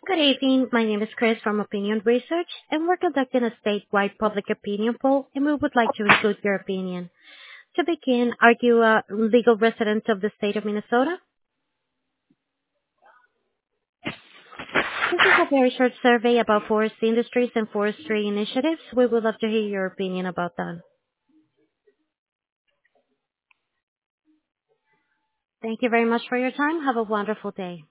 Good evening. My name is Chris from Opinion Research, and we're conducting a statewide public opinion poll, and we would like to include your opinion. To begin, are you a legal resident of the state of Minnesota? This is a very short survey about forest industries and forestry initiatives. We would love to hear your opinion about that. Thank you very much for your time. Have a wonderful day.